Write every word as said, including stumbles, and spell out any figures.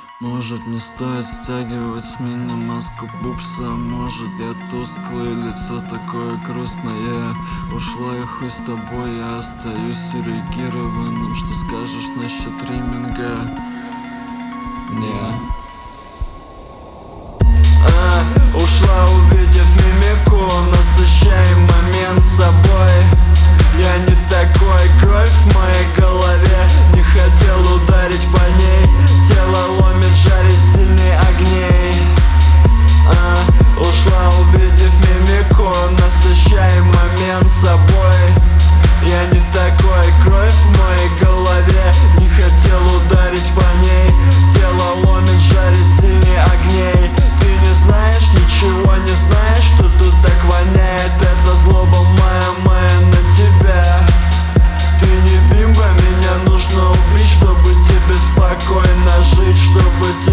Может, не стоит стягивать с меня маску пупса. Может, я тусклый, лицо такое грустное. Ушла и хуй с тобой, я остаюсь эрегированным. Что скажешь насчет риминга? Не. А, ушла, увидев мимику, насыщай момент собой. Я не такой, кровь в моей голове. Не хотел ударить по ней, тело ломит, жарит сильней огней. А, ушла, увидев мимику, насыщай момент собой. Я не такой, кровь в моей голове. Не хотел ударить по ней, тело ломит, жарит сильней огней. Ты не знаешь, ничего не знаешь, что тут так воняет. Это злоба моя, моя на тебя. Ты не бимба, меня нужно убить, чтобы тебе спокойно жить, чтобы тебе